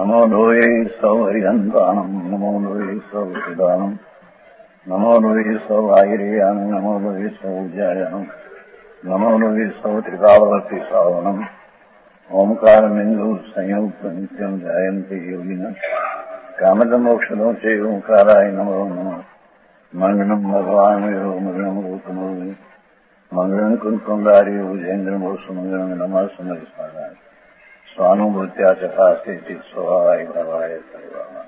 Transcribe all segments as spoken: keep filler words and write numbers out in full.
नमो लोये सौ हरिहन्तानम् नमो लोये सौ सिदानम् नमो लोये सौ आयर्यानम् नमो लोये सौ उज्जायनम् नमो लोये सौ त्रिकालवर्ति सावनम् ओंकारमिन्दु संयुक्त नित्यम् जायन्ते योगिनः कामदमोक्षदो च ओंकाराय नमो नमः मंगलम् भगवान् यो मंगलम् रूपमोहि मंगलम् कुंकुमधारी भुजेन्द्रमोसु मंगलम् नमः समरिस्मराय स्वानुभूत्या चकास्ते स्वभावाय भवाय सर्वाः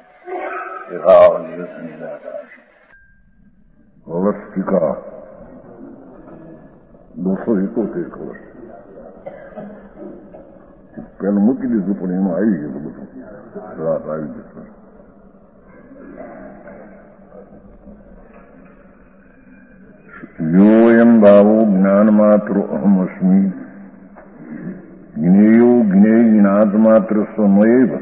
Holistica दो सौ इकोतेर कलश पहले मुक्ति दिस पुणे में आई है तो रात आई जिसमें योयम भावो ज्ञान मात्र अहम अस्मि ज्ञेयो ज्ञेयनाद मात्र स्वमेव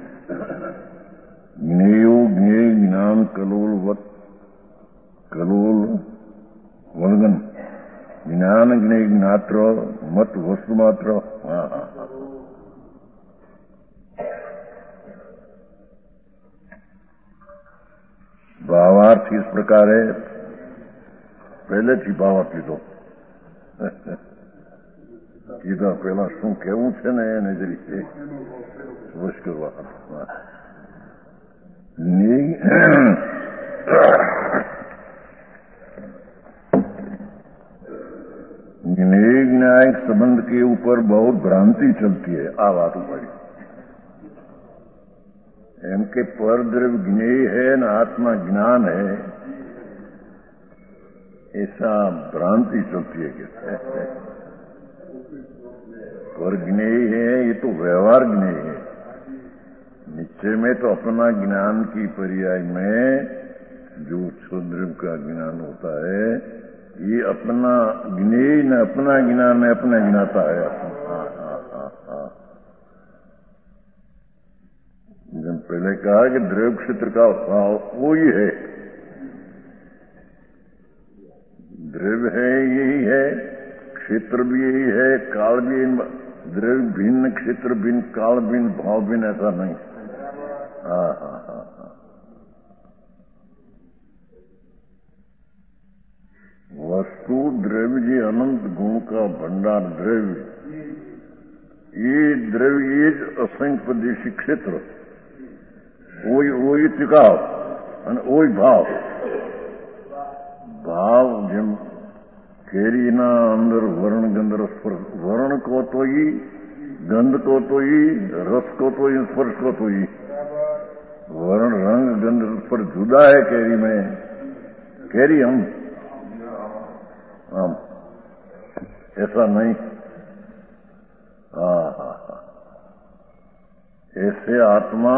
ज्ञेयो ज्ञेय ज्ञान कलोलवत् कलोल वर्गन ज्ञान ज्ञेय ज्ञात्र मत वस्तु मात्र। हाँ हाँ हाँ भावार्थ इस प्रकार है, पहले થી ભાવાર્થ લીધો કીધા પેલા શું કેવું છે ને એને જ રીતે વશ કરવા ज्ञेय न्यायिक संबंध के ऊपर बहुत भ्रांति चलती है। आ बात ऊपर एम के पर द्रव्य ज्ञेय है न आत्मा ज्ञान है, ऐसा भ्रांति चलती है। कहते पर ज्ञेय है ये तो व्यवहार ज्ञेय है, निश्चय में तो अपना ज्ञान की पर्याय में जो क्षुद्र का ज्ञान होता है ये अपना ज्ञेय न अपना ज्ञान है, अपना ज्ञाता है। हाँ हाँ हाँ हाँ जब पहले कहा कि द्रव्य क्षेत्र का भाव वो ही है, द्रव्य है यही है, क्षेत्र भी यही है, काल भी द्रव्य भिन्न क्षेत्र भिन्न काल भिन्न भाव भिन्न ऐसा नहीं। हाँ हाँ हाँ हाँ वस्तु द्रव्य जी अनंत गुण का भंडार द्रव्य, ये द्रव्य ये असंख्य प्रदेशी क्षेत्र वही वही टिकाव वही भाव भाव જેમ કેરીના અંદર વર્ણ ગંધ સ્પર્શ વર્ણ को तो ही गंध को तो ही रस को तो ही स्पर्श को तो ही वर्ण रंग गंध स्पर्श जुदा है कैरी में, कैरी हम हम ऐसा नहीं। हाँ हाँ हाँ ऐसे आत्मा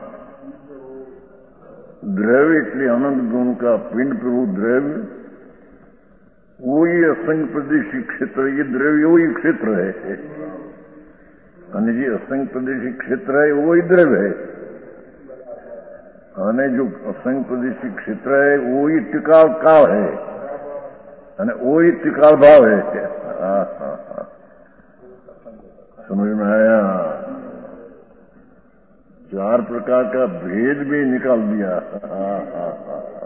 द्रव्य इसलिए अनंत गुण का पिंड प्रभु द्रव्य वही असंख्य प्रदेशी क्षेत्र, ये द्रव्य वही क्षेत्र है અને જે असंख्य प्रदेशी क्षेत्र है वही द्रव्य है, અને जो असंख्य प्रदेशी क्षेत्र है वही टिकाव काल है અને वही टिकाव भाव है। हाँ हाँ हाँ समझ में आया? चार प्रकार का भेद भी निकाल दिया। हाँ हाँ हाँ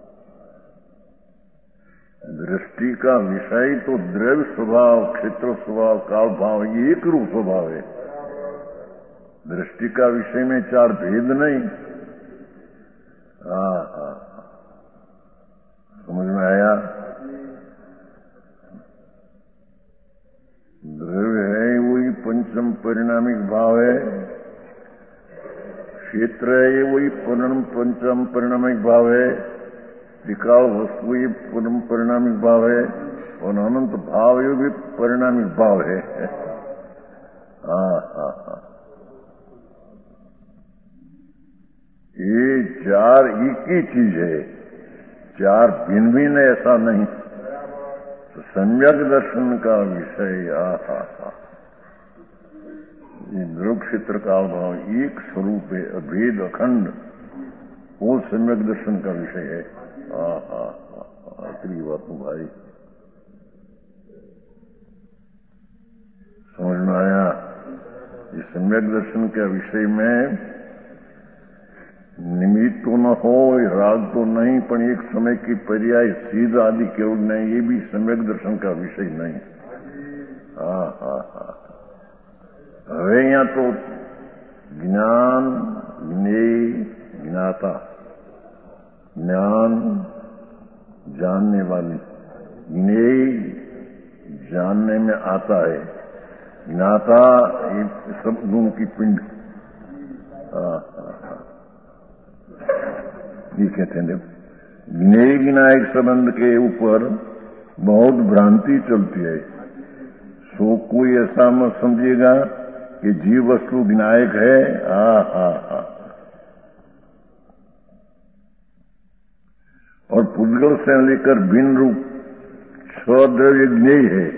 दृष्टि का विषय तो द्रव्य स्वभाव क्षेत्र स्वभाव काल भाव ये एक रूप स्वभाव है, दृष्टि का विषय में चार भेद नहीं। हाँ हाँ समझ में आया? द्रव्य है वही पंचम परिणामिक भाव है, क्षेत्र है वही पूर्ण पंचम परिणामिक भाव है, टिकाऊ वस्तु ही पूर्ण परिणामिक भाव है और अनंत भाव ये भी परिणामिक भाव है। हाँ हाँ हाँ ये चार एक ही चीज है, चार भिन्न भिन्न ऐसा नहीं। तो सम्यक दर्शन का विषय आ हा हा ये द्रव्य क्षेत्र का भाव एक स्वरूप है, अभेद अखंड, वो सम्यक दर्शन का विषय है। हा हा आखिरी बात भाई समझ में आया? इस सम्यक दर्शन के विषय में निमित्त तो न हो, राग तो नहीं, पण एक समय की पर्याय सीध आदि केवल नहीं, ये भी सम्यक दर्शन का विषय नहीं। हा हा हा હવે यहाँ तो ज्ञान, ज्ञेय, ज्ञाता, ज्ञान जानने वाली, ज्ञेय जानने में आता है, ज्ञाता ये सब गुण की पिंड। ये कहते हैं ज्ञेय ज्ञायक संबंध के ऊपर बहुत भ्रांति चलती है। सो कोई ऐसा मत समझिएगा कि जीव वस्तु ज्ञायक है। हा हा हा और पुद्गल से लेकर भिन्न रूप स्वद्रव्य ज्ञेय है।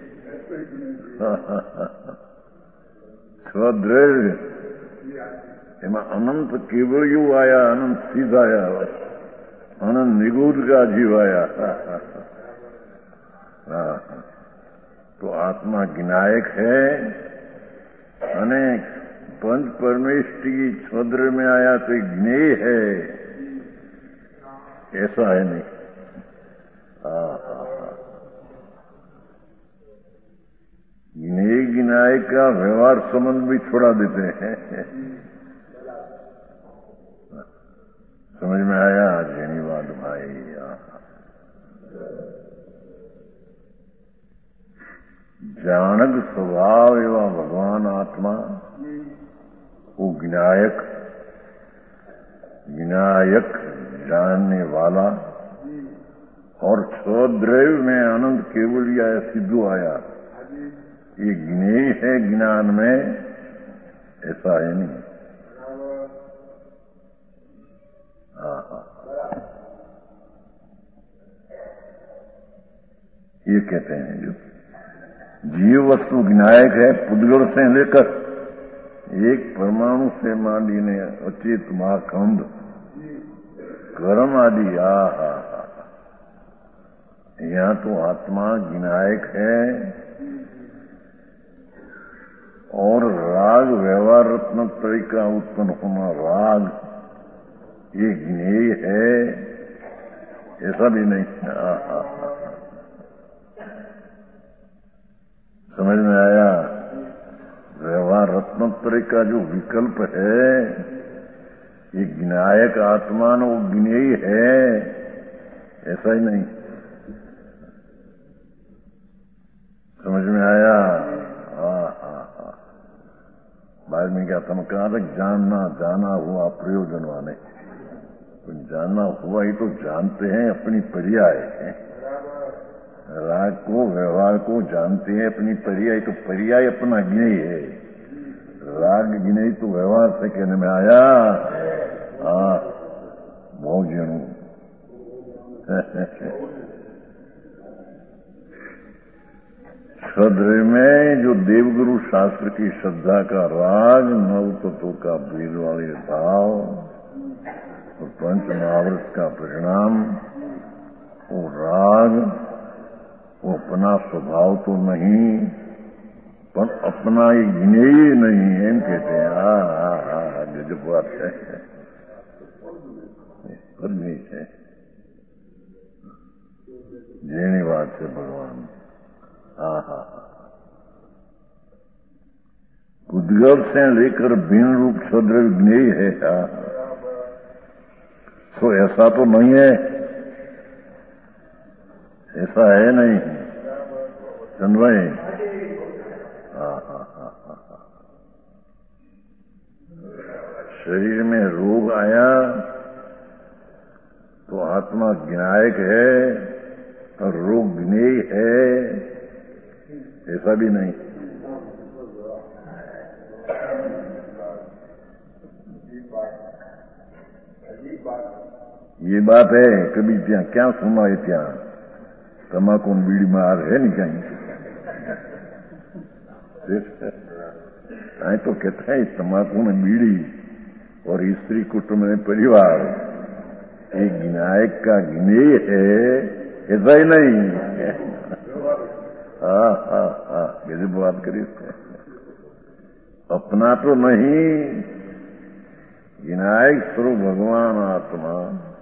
स्वद्रव्य એમાં અનંત કેવળિયું આયા, અનંત સિદ્ધ આયા, અનંત નિગૂઢ का जीव आया। तो आत्मा ज्ञायक है અને पंच परमेष्टि स्वद्र में आया तो ज्ञेय है, ऐसा है नहीं। ज्ञेय ज्ञायक का व्यवहार संबंध भी छोड़ा देते हैं। समझ में आया धन्यवाद भाई। जानक स्वभाव एवं भगवान आत्मा वो ज्ञायक, ज्ञायक जानने वाला, और स्वद्रव्य में अनंत केवल आया, सिद्धू आया, ये ज्ञेय है ज्ञान में, ऐसा है नहीं। ये कहते हैं जो जीव वस्तु ज्ञायक है, पुद्गल से लेकर एक परमाणु से मांडीने अचेत महाखंड कर्म आदि। आ हा यहाँ तो आत्मा ज्ञायक है और राग व्यवहार रत्न तरीका उत्पन्न होना, राग ये ज्ञेय है, ऐसा भी नहीं। आ हा समझ में आया। व्यवहार रत्नोत्तरी का जो विकल्प है, ये ज्ञायक आत्मा न वो ज्ञेय है, ऐसा ही नहीं। समझ में आया। हा हा हा बाद में क्या तुम कहा था, जानना जाना हुआ प्रयोजनवाने, तो जानना हुआ ही तो जानते हैं अपनी पर्याय है। राग को व्यवहार को जानते हैं अपनी पर्याय, तो पर्याय अपना ज्ञेय है। राग ज्ञेय तो व्यवहार से कहने में आया। हाँ बहुत जनू सद्र में जो देवगुरु शास्त्र की श्रद्धा का राग, नव तत्व का भेद वाले भाव और पंच महाव्रत का परिणाम, वो राग वो अपना स्वभाव तो नहीं, पर अपना ही ज्ञेय नहीं है, कहते हैं। हा हा हा जो बात है नहीं है जेनी बात है भगवान। हा हा पुद्गल से लेकर भिन्न रूप स्वद्रव्य ज्ञेय है। हा तो ऐसा तो नहीं है, ऐसा है नहीं चंद्रभाई। शरीर में रोग आया तो आत्मा ज्ञायक है और रोग ज्ञेय है, ऐसा भी नहीं। ये बात है कभी ત્યાં क्या सुना है, ત્યાં तमाकू बीड़ी मार है नहीं कहीं। आई तो कहता है तमाकू में बीड़ी और स्त्री कुटुंब में परिवार एक ज्ञायक का ज्ञेय है, ऐसा ही नहीं। हाँ हाँ हाँ गजब बात करी। अपना तो नहीं विनायक स्वरूप भगवान आत्मा,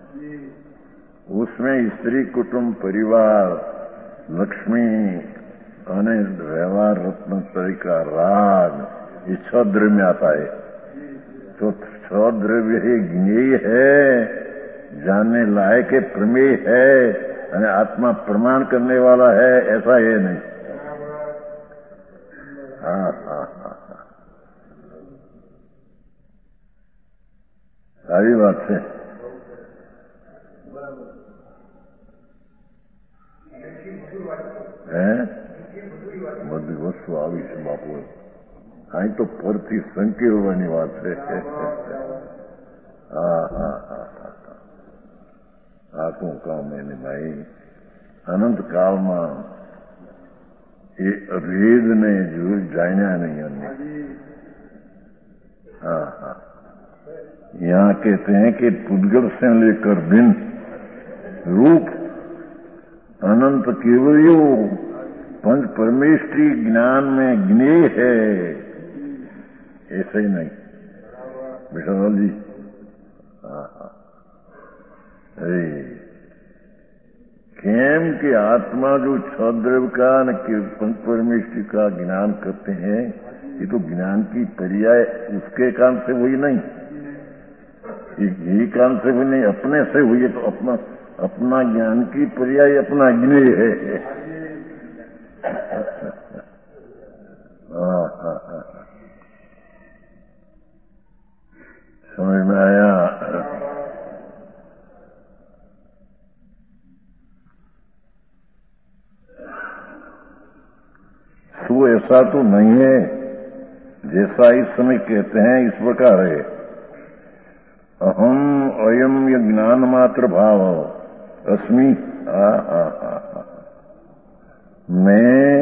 उसमें स्त्री कुटुंब परिवार लक्ष्मी અને व्यवहार रत्न तरीका राग ये छह द्रव्य आता है। तो छह द्रव्य ही ज्ञेय है, जानने लायक है, प्रमेय है, અને आत्मा प्रमाण करने वाला है, ऐसा है नहीं। हाँ हाँ हाँ हाँ सारी बात है। હે બધી વસ્તુ આવી છે બાપુ, અહીં તો પરથી સંકેલવાની વાત છે। હા હા હા હા આ શું કામ એને ભાઈ, અનંત કાળમાં એ વેદને જોઈ જાણ્યા નહીં અમને। हाँ हाँ यहाँ कहते हैं कि पुद्गल से लेकर दिन रूप अनंत केवलियो पंच परमेष्ठी ज्ञान में ज्ञेय है, ऐसे ही नहीं विशाल जी। हाँ हाँ केम कि आत्मा जो छद्रव का न पंच परमेष्ठी का ज्ञान करते हैं, ये तो ज्ञान की पर्याय उसके कारण से हुई नहीं, यही कारण से हुई नहीं, अपने से हुई है। तो अपना अपना ज्ञान की पर्याय अपना ज्ञेय है। हाँ हाँ हाँ समझ में आया। तो ऐसा तो नहीं है जैसा इस समय कहते हैं, इस प्रकार है। अहम अयम ये ज्ञान मात्र भाव अस्मि। आ आ आ आ मैं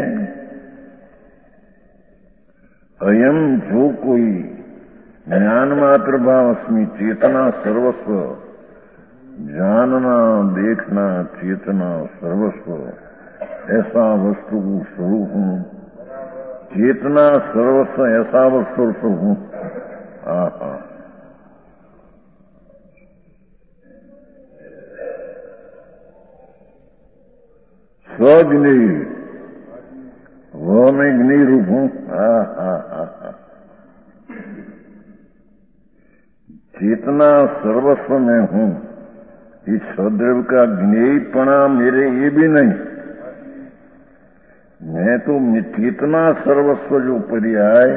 अयम जो कोई ज्ञान मात्र भाव अस्मि, चेतना सर्वस्व, जानना देखना चेतना सर्वस्व, ऐसा वस्तु स्वरूप हूँ। चेतना सर्वस्व ऐसा वस्तु स्वरूप हूँ। हाँ हाँ स्वज्ञेय, वो मैं ज्ञेय रूप हूँ। हाँ हाँ हाँ हाँ चेतना सर्वस्व में हूँ। इस सद्रव का ज्ञेयपणा मेरे ये भी नहीं, मैं तो चेतना सर्वस्व जो पर्याय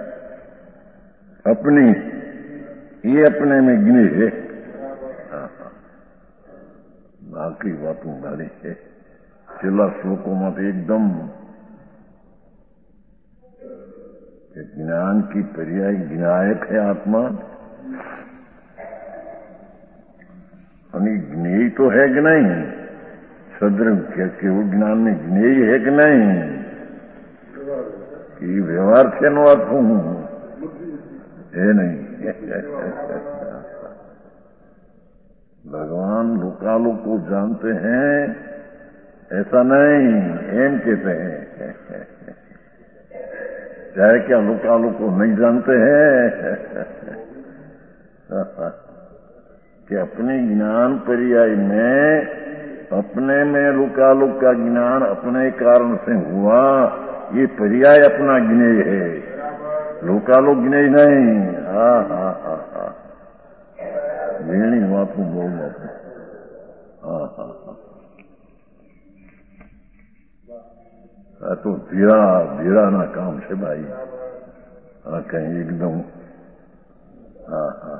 अपनी, ये अपने में ज्ञेय है। बाकी बातों गाड़ी है छेल्ला श्लोकों में एकदम ज्ञान की पर्याय ज्ञायक है आत्मा, અને જ્ઞેય તો है कि नहीं? सद्रव केवल ज्ञान में ज्ञेय है कि नहीं? कि व्यवहार से नो अर्थ हूं है नहीं। भगवान लोकालोक को जानते हैं ऐसा नहीं, एम कहते हैं। चाहे क्या लोकालोक को नहीं जानते हैं कि अपने ज्ञान पर्याय में, अपने में लोकालोक का ज्ञान अपने कारण से हुआ, ये पर्याय अपना ज्ञेय है, लोकालोक ज्ञेय नहीं। हा हा हा हा वेणी बात बोल बापू। हा हा हा आ तो धीरा धीरा ना काम છે ભાઈ। આ કઈ એકદમ હા હા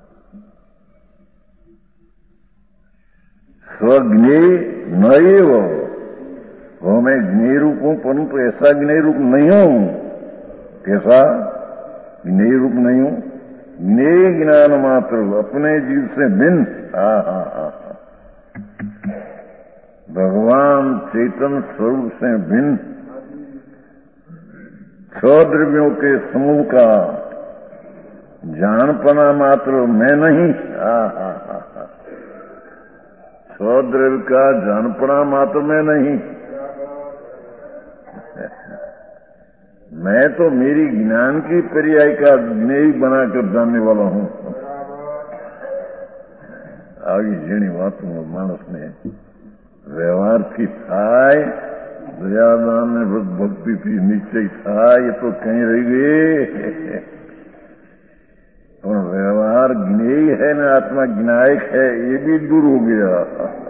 स्वज्ञेय न एव, वो मैं ज्ञेय रूप हूं, परंतु ऐसा ज्ञेय रूप नहीं हूं। कैसा ज्ञेय रूप नहीं हूं? ज्ञेय ज्ञान मात्र, अपने जीव से भिन्न। हा हा हा भगवान चेतन स्वरूप से भिन्न छह द्रव्यों के समूह का जानपना मात्र मैं नहीं। हा हा हा हा स्वद्रव्य का जानपना मात्र में नहीं, मैं तो मेरी ज्ञान की पर्याय का ज्ञेय बनाकर जानने वाला हूं। આવી જેની વાતો માણસને વ્યવહારથી થાય, દયાદાન ને ભક્તિથી નિશ્ચય થાય, એ તો કઈ રહી ગઈ. પણ व्यवहार ज्ञेय है ना आत्मा ज्ञायक है, ये भी दूर हो गया.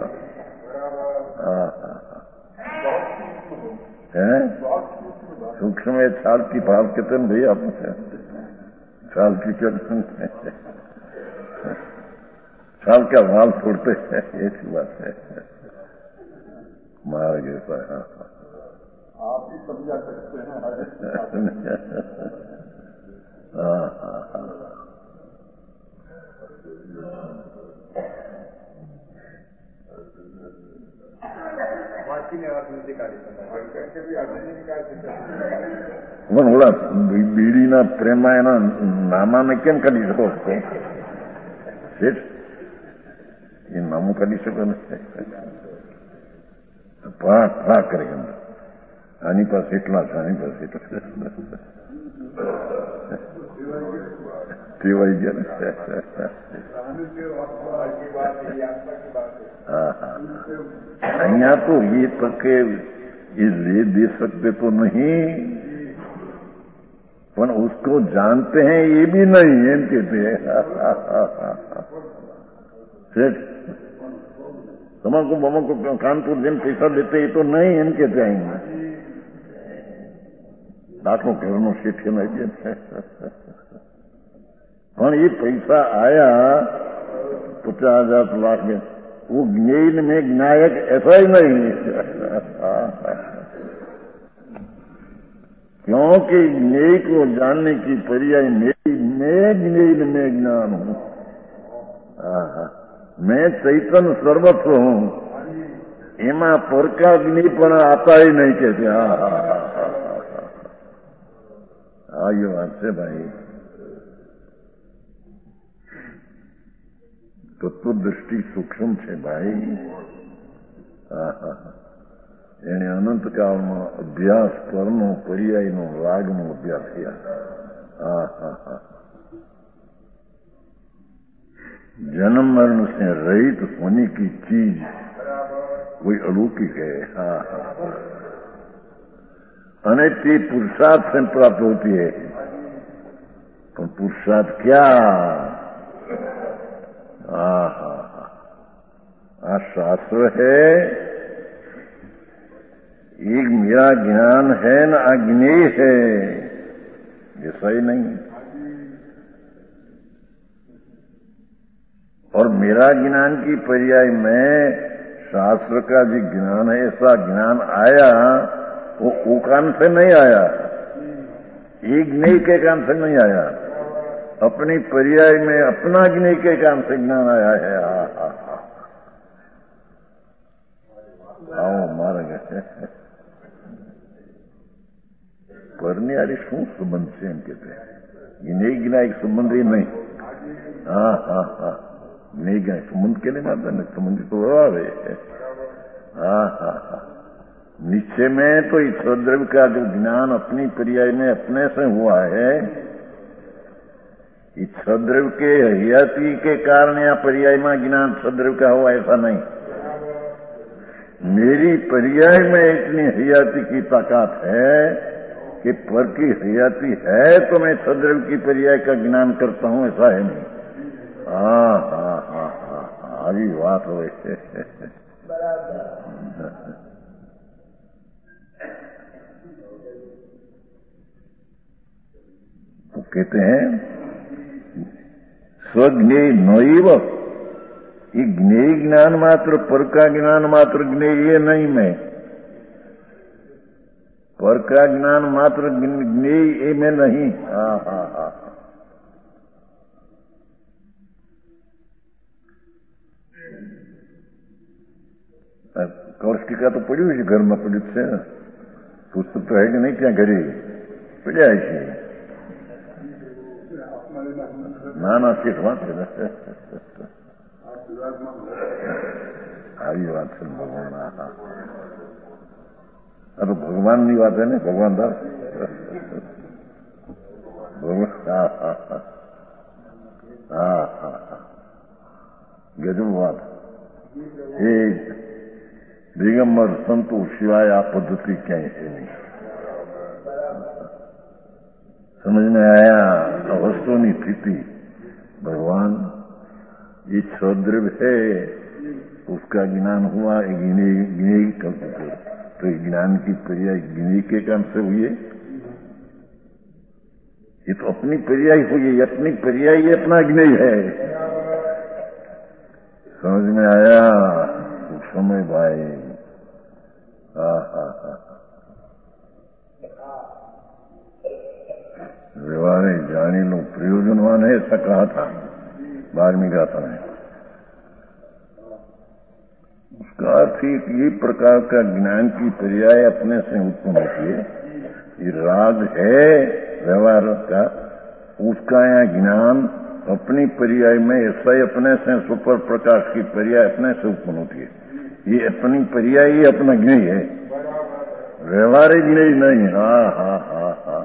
है सूक्ष्म है, छाल की भाव कहते हैं भाई आप छाल की कहते हैं, छाल का भाव छोड़ते हैं, ऐसी बात है. मार गए आप ही समझा सकते हैं. हाँ हाँ हाँ પણ ઓલા બીડીના પ્રેમમાં એના નામાને કેમ કાઢી શકો શેઠ? એ નામું કાઢી શકો ને? ફા ફા કરે આની પાસે એટલા છે, આની પાસે એટલા ટેવાઈ ગયા ને. हाँ हाँ અહીંયા तो ये तक ये ले दे सकते तो नहीं, पर उसको जानते हैं ये भी नहीं, एम कहते हैं. તમાકુ બમકો કાનપુર જેમ પૈસા દેતે એ તો નહીં, એમ कहते हैं. દાખલો ઘરનો શેઠ નહીં, પણ ये पैसा आया पचास हजार लाख में, वो ज्ञेय में ज्ञायक ऐसा ही नहीं. क्योंकि ज्ञेय को जानने की पर्याय मेरी, मैं ज्ञेय में ज्ञान हूं. मैं चैतन्य सर्वस्व हूं, एमा पर का ज्ञेय पण आता ही नहीं कहते. हाँ हाँ हाँ हाँ ये बात है भाई. તત્વદ્રષ્ટિ સૂક્ષ્મ છે ભાઈ. એને અનંતકાળમાં અભ્યાસ પરનો પર્યાયનો રાગનો અભ્યાસ થયા. હા હા હા जन्म मरण से रहित होने की चीज कोई अलौकिक है. हाँ हाँ अने ते पुरुषार्थ से प्राप्त होती है. तो पुरुषार्थ क्या? हाँ हाँ हाँ शास्त्र है. एक मेरा ज्ञान है न अज्ञेय है, ये सही नहीं. और मेरा ज्ञान की पर्याय में शास्त्र का जो ज्ञान है, ऐसा ज्ञान आया वो वो कान से नहीं आया, एक ज्ञेय के कान से नहीं आया, अपनी पर्याय में अपना ज्ञेय के कान से ज्ञान आया है. आओ मार गए परनी यारी शू संबंध से एम कहते हैं. ज्ञेय ज्ञायक संबंध ही नहीं. हाँ हाँ हाँ नहीं गए संबंध के लिए माता नहीं, संबंध तो आवे. हाँ हाँ हाँ निश्चय में तो इस द्रव्य का जो ज्ञान अपनी पर्याय में अपने से हुआ है, इस द्रव्य के हयाती के कारण या पर्याय में ज्ञान सद्रव्य का हुआ ऐसा नहीं. मेरी पर्याय में इतनी हयाती की ताकत है कि पर की हयाती है तो मैं सद्रव्य की पर्याय का ज्ञान करता हूं, ऐसा है नहीं. हाँ हाँ हाँ हाँ આવી વાત હોય છે. तो कहते हैं स्वज्ञेय नैव, ये ज्ञेय ज्ञान मात्र, पर का ज्ञान मात्र ज्ञेय ये नहीं. मैं पर का ज्ञान मात्र ज्ञेय ये में नहीं. हाँ हाँ हाँ કૌષ્ટિકા તો પડ્યું છે, ઘરમાં પડ્યું છે. પુસ્તક તો હે કે નહીં ત્યાં ઘરે પડ્યા છે. ના ના શેઠ વાંચે ને આવી વાત છે ભગવાન. આ તો ભગવાનની વાત છે ને, ભગવાન દાસ ભગવાન. હા હા હા હા હા गजब बात एक दिगंबर संतों सिवाय आ पद्धति ક્યાંય है नहीं। समझ में आया वस्तुनी स्थिति। भगवान ये सद्रव्य है उसका ज्ञान हुआ गिने गिने तो ज्ञान की पर्याय गिने के काम से हुई। ये तो अपनी पर्याय हुई, अपनी पर्याय अपना ज्ञेय है। समझ में आया समय भाई। हा हा हा व्यवहार जानी लो प्रयोजनवान है ऐसा कहा था वाल्मीकि गाथा ने। उसका अर्थ ये प्रकार का ज्ञान की पर्याय अपने से उत्पन्न होती है। ये राग है व्यवहार का, उसका यहाँ ज्ञान अपनी पर्याय में ऐसा ही अपने से सुपर प्रकाश की पर्याय अपने से उत्पन्न होती है। ये अपनी पर्याय ही अपना ज्ञेय है, व्यवहारिक ज्ञेय नहीं। हा हा हा हा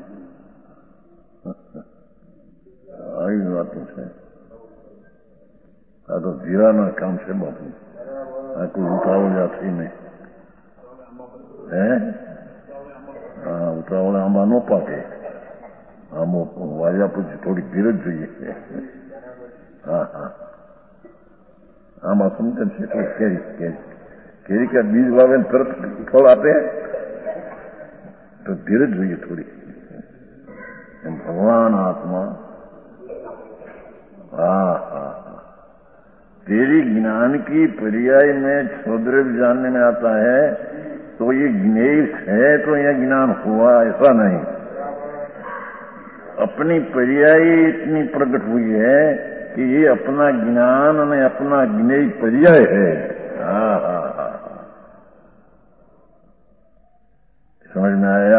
आई बातों से आ तो जीरा ना काम से बातों आ कोई उतावल जाती नहीं है। हाँ उतावल आंबा नो पाके આમ વાયા પછી થોડી ધીરજ જોઈએ। હા હા આમાં સમજણ છે એટલે કેરી કેરી કેરી का बीज वावे तरत फल આપે तो धीरज જોઈએ थोड़ी। भगवान आत्मा हाँ हाँ तेरी ज्ञान की पर्याय में क्षुद्रव्य जानने में आता है तो ये ज्ञेय है तो यह ज्ञान हुआ ऐसा नहीं। अपनी पर्याय इतनी प्रकट हुई है कि ये अपना ज्ञान और अपना ज्ञेय पर्याय है। हाँ हाँ हाँ समझ में आया।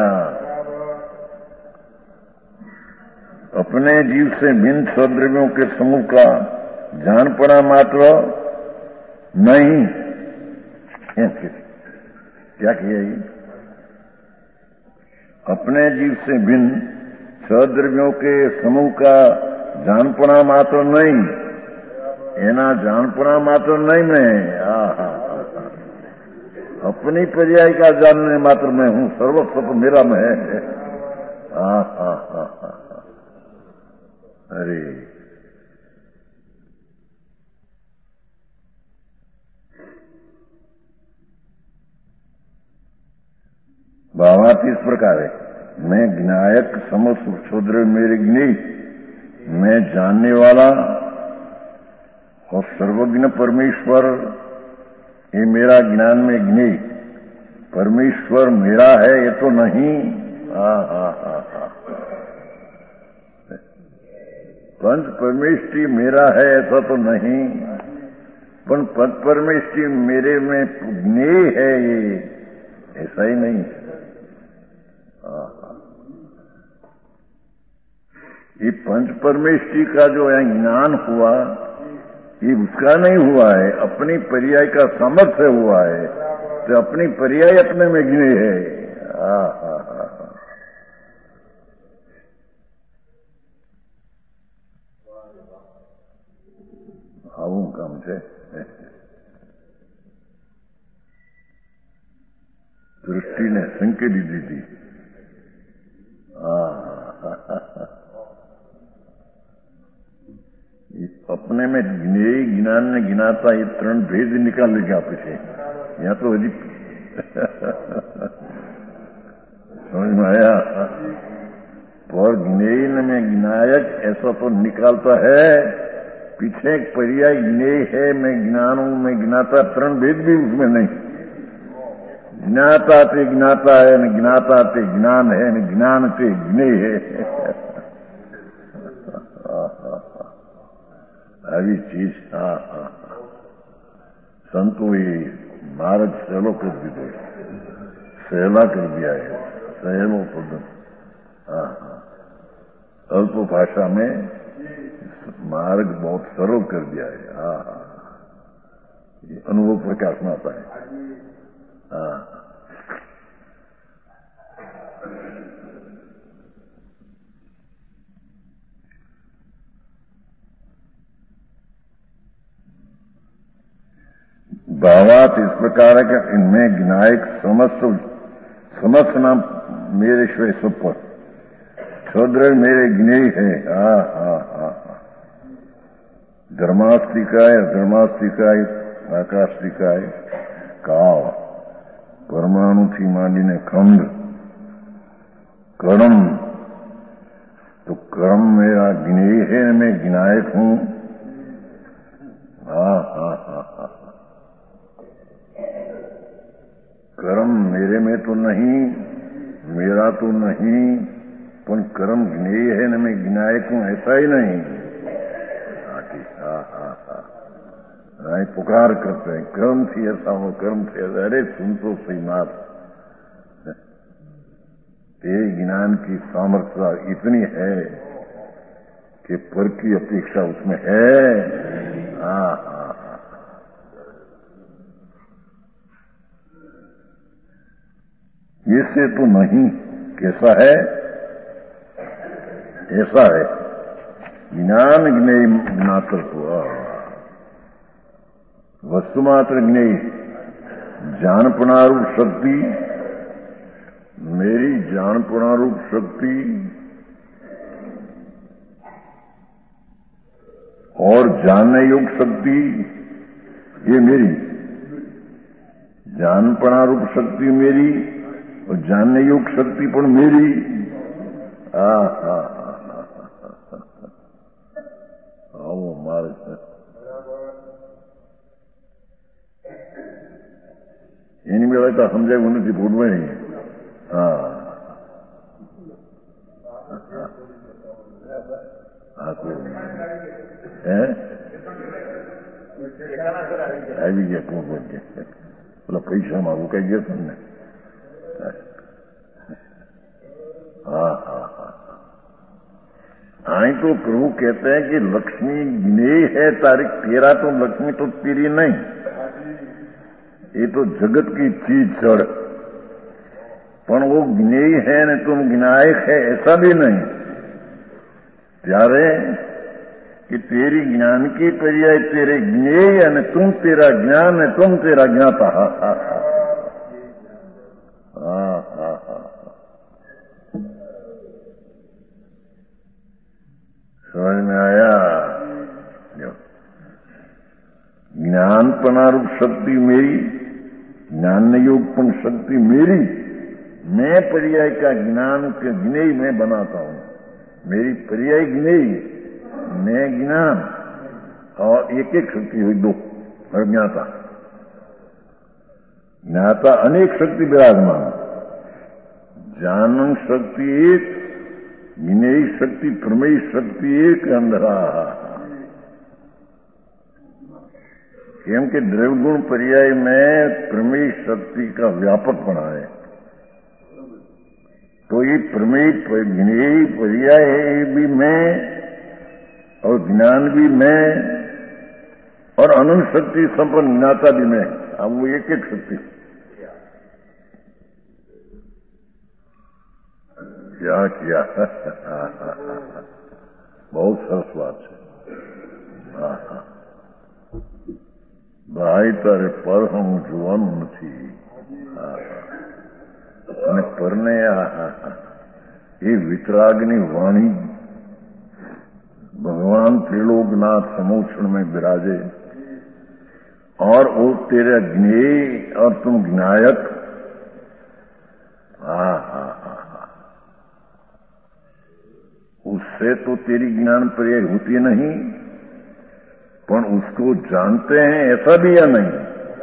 अपने जीव से भिन्न सद्रव्यों के समूह का जान पड़ा मात्र नहीं। क्या किया ये? अपने जीव से भिन्न सद्रव्यों के समूह का जानपणा मात्र नहीं, एना जानपणा मात्र नहीं मैं। आहा अपनी पर्याय का जानने मात्र मैं हूं, सर्वस्व तो मेरा में है। आहा अरे भावार्थ इस प्रकार है, मैं ज्ञायक समस्त क्षुद्र मेरे ज्ञेय, मैं जानने वाला और सर्वज्ञ परमेश्वर, ये मेरा ज्ञान में ज्ञेय। परमेश्वर मेरा है ये तो नहीं। हा हा हा हा पंच परमेष्टि मेरा है ऐसा तो नहीं, पर पंच परमेष्टि मेरे में ज्ञेय है ये ऐसा ही नहीं। ये पंच परमेष्टि का जो है ज्ञान हुआ ये उसका नहीं हुआ है, अपनी पर्याय का सामर्थ्य हुआ है। तो अपनी पर्याय अपने में ज्ञेय है। हा हा हा આવું કામ છે। દૃષ્ટિને સંકેલી દીધી। अपने में ज्ञेय ज्ञान ने गिनाता ये त्रण भेद निकाल लेगा पीछे। यहाँ तो अजी समझ में आया। और ज्ञेय में ज्ञायक ऐसा तो निकालता है, पीछे एक पर्याय ज्ञेय है मैं ज्ञान हूं मैं ज्ञाता, त्रण भेद भी उसमें नहीं। ज्ञाता ते ज्ञाता है न ज्ञाता ते ज्ञान है न ज्ञान ते ज्ञेय है। આવી ચીજ હા હા संतों ये मार्ग सહેલો कर दीधो, सहला कर दिया है, सहेलो पद। हाँ हाँ अल्प भाषा में मार्ग बहुत सरल कर दिया है। हाँ हाँ ये अनुभव प्रकाश में आता है। हाँ भावात इस प्रकार है कि इनमें गिनायक समस्त समस्त नाम मेरे श्वे सब पर सुदृढ़ मेरे गिने है। हा हा हा धर्मास्तिकाय अधर्मास्तिकाय आकास्तिकाय काव परमाणु थी માંડીને खंड कर्म तो कर्म मेरा गिने है, मैं गिनायक हूं। हा हा हा हा कर्म मेरे में तो नहीं, मेरा तो नहीं, पर कर्म गिने है न मैं गिनायक हूं, ऐसा ही नहीं। हा हा हा नहीं पुकार करते हैं कर्म थी ऐसा हो, कर्म थी ऐसा। अरे सुन तो सही नाथ, तेरे ज्ञान की सामर्थ्य इतनी है कि पर की अपेक्षा उसमें है। हा हा हा इससे तो नहीं, कैसा है? ऐसा है ज्ञान ज्ञेय मात्र हुआ, वस्तु मात्र ज्ञेय जानपणारूप शक्ति, मेरी जानपणारूप शक्ति और जानने योग शक्ति, ये मेरी जानपणारूप शक्ति मेरी और जानने योग शक्ति पण मेरी। आ हा આવો માર્ગ એની મેળે તો સમજાયું નથી ભૂલવા નહીં। હા હા કોઈ હે આવી ગયા કોણ બોલ ગયા પેલા પૈસામાં રોકાઈ ગયા તમને। હા હા હા आई तो प्रभु कहते हैं कि लक्ष्मी ज्ञेय है तारीख तेरा, तो लक्ष्मी तो तेरी नहीं, ये तो जगत की चीज जड़, पर वो ज्ञेय है न तुम ज्ञायक है ऐसा भी नहीं। त्यारे कि तेरी ज्ञान की पर्याय तेरे ज्ञेय है न तुम तेरा ज्ञान है, तुम तेरा ज्ञाता। हा हा हा हा हा समझ में आया? ज्ञानपणारूप शक्ति मेरी, ज्ञान योगपन शक्ति मेरी, मैं पर्याय का ज्ञान के ज्ञेय मैं बनाता हूं। मेरी पर्याय ज्ञेय, मैं ज्ञान, और एक एक शक्ति हुई दो और ज्ञाता। ज्ञाता अनेक शक्ति विराजमान, जानन शक्ति एक, ज्ञेय शक्ति प्रमेय शक्ति एक अंधरा। केम के द्रव्यगुण पर्याय में प्रमेय शक्ति का व्यापक बना है, तो ये प्रमेय ज्ञेय पर्याय है, ये भी मैं और ज्ञान भी मैं और अनंत शक्ति संपन्न ज्ञाता भी मैं। अब वो एक एक शक्ति क्या किया बहुत सरस बात है। भाई तारे पर हम जुआन નથી અને પરને એ વિતરાગની વાણી भगवान त्रिलोकनाथ समोक्षण में विराजे और वो तेरा ज्ञेय और तुम ज्ञायक। हा हा हा उससे तो तेरी ज्ञान पर्याय होती नहीं, पर उसको जानते हैं ऐसा भी या नहीं?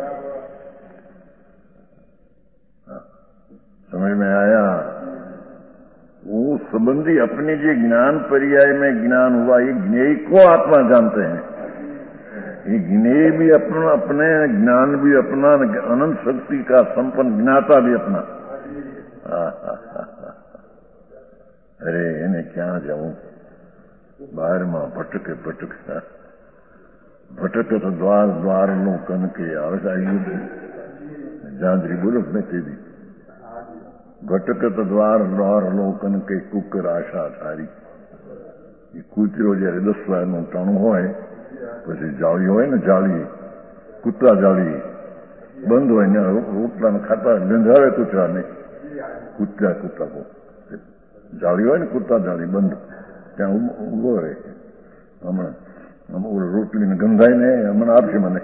समझ में आया? वो संबंधी अपने जो ज्ञान पर्याय में ज्ञान हुआ, ये ज्ञेय को आत्मा जानते हैं। ये ज्ञेय भी अपना, अपने ज्ञान भी अपना, अनंत शक्ति का संपन्न ज्ञाता भी अपना। हा हा हा अरे એને ક્યાં જાઉં? બહારમાં ભટકે ભટકે ભટકે તો દ્વાર દ્વારનું કનકે આવ્યું જાંજરી બોલો મેં તેવી ભટકે તો દ્વાર દ્વારનું કનકે કુકર આશા સારી। એ કૂતરો જયારે દસ વારનું ટાણું હોય પછી જાળી હોય ને જાળી, કૂતરા જાળી, બંધ હોય ને રોટલા ખાતા ગંધાવે કૂતરાને, કૂતરા કૂતરા જાળી હોય ને કૂતરા જાળી બંધ ત્યાં ઉભો રહે. હમણાં રોટલીને ગંધાય ને હમણાં આપશે મને.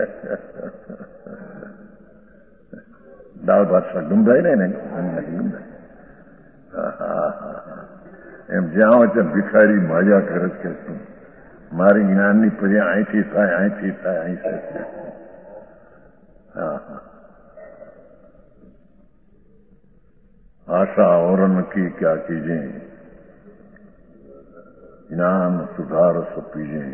દાળ ભાત શાક ગંધાય ને ગંધાય. એમ જ્યાં હોય ત્યાં ભિખારી માજા કરે કે મારી જ્ઞાનની પર્યા અહીંથી થાય અહીંથી થાય અહીં થાય. હા હા आशा और की क्या कीजिए, ज्ञान सुधार सब पीजिए.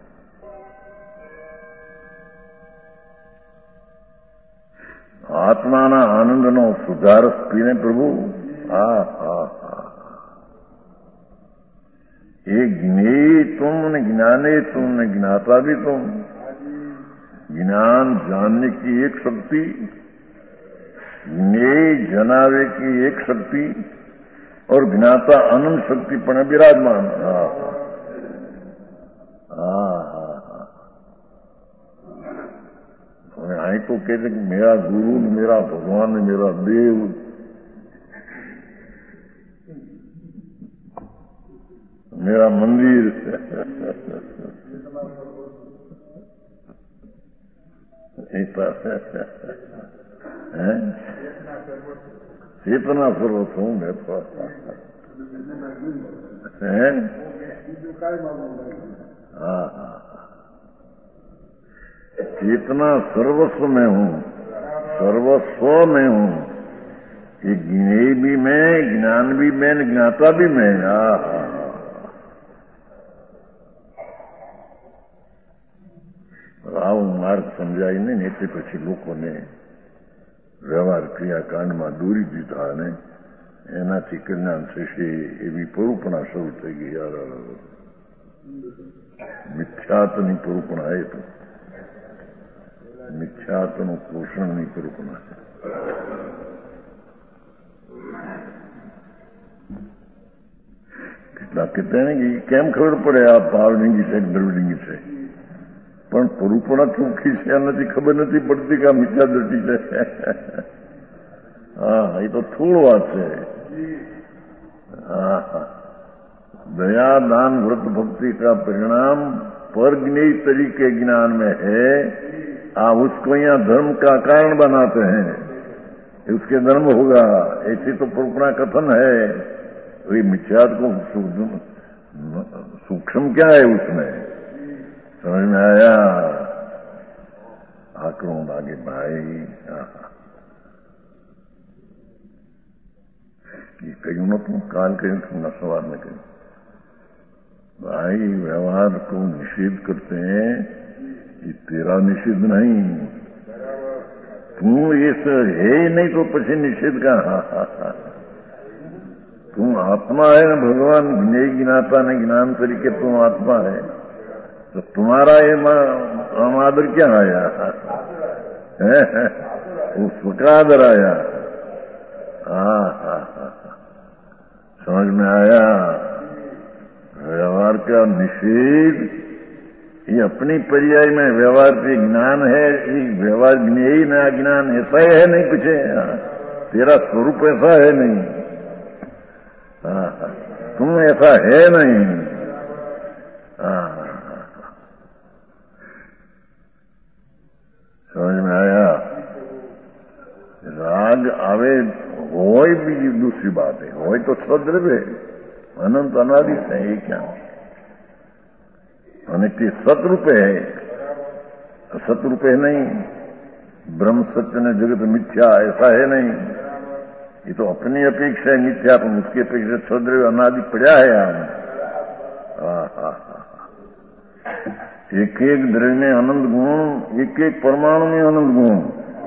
आत्माना आनंदनो सुधार पीने प्रभु. हा हा हा ये ज्ञेय तुम ने ज्ञाने तुम ने ज्ञाता भी तुम. ज्ञान जानने की एक शक्ति, ज्ञेय जनावे की एक शक्ति और ज्ञाता अनंत शक्ति पण विराजमान. हाँ हाँ हाँ हाँ आई तो कहते कि मेरा गुरु ने मेरा भगवान ने मेरा देव, मेरा मंदिर. है चेतना सर्वस्व हूं मैं तो. हाँ हाँ चेतना सर्वस्व में हूं, सर्वस्व में हूं. ये ज्ञेय भी मैं, ज्ञान भी मैं, ज्ञाता भी मैं. हाँ हाँ આવો માર્ગ સમજાઈને ને એટલે પછી લોકોને વ્યવહાર ક્રિયાકાંડમાં દોરી દીધા અને એનાથી કલ્યાણ થશે એવી પરુપણા શરૂ થઈ ગઈ. યાર મિથ્યાત્વની પરુપણા એ તો મિથ્યાત્વનું પોષણની પરુપણા. કેટલાક કહેતા ને કે કેમ ખબર પડે આ ભાવલિંગી છે દ્રવલિંગી છે, પણ પરુપણા ચોખ્ખી છે આ નથી ખબર નથી પડતી કે આ મિથ્યા દ્રષ્ટિ છે. હા એ તો થોડ વાત છે. હા હા दया दान व्रत भक्ति का परिणाम पर ज्ञेय तरीके ज्ञान में है. आ उसको यहाँ धर्म का कारण बनाते हैं, उसके धर्म होगा ऐसी तो परुपणा कथन है. वही मिथ्यात को सूक्ष्म क्या है उसमें समझ में आया. आक्रमण आगे भाई ये कहीं न तुम काल कहीं तुम सवार में कहीं भाई व्यवहार को निषेध करते हैं. ये तेरा निषेध नहीं, तू ये सब है ही नहीं तो पछी निषेध का. तुम आत्मा है ना, भगवान ज्ञेय ज्ञाता ने ज्ञान तरीके तुम आत्मा है तो तुम्हारा ये आदर क्या आया, वो स्वका आदर आया. हाँ हाँ हाँ समझ में आया. व्यवहार का निषेध ये अपनी पर्याय में व्यवहार के ज्ञान है. ये व्यवहार ज्ञेय ना ज्ञान ऐसा ही है नहीं, कुछ तेरा स्वरूप ऐसा है नहीं. हाँ तुम ऐसा है नहीं. हाँ समझ में आया. राग आवे होय बीजी दूसरी बात है, होय तो सद्रव्य अनंत अनादि है. ये क्या अनित्य सतरूप है, सतरूप है नहीं. ब्रह्म सत्य ने जगत मिथ्या ऐसा है नहीं. ये तो अपनी अपेक्षा है मिथ्या, पर उसकी अपेक्षा सद्रव्य अनादि पड़ा है यहाँ. एक एक द्रव्य में अनंत गुण, एक एक परमाणु में अनंत गुण.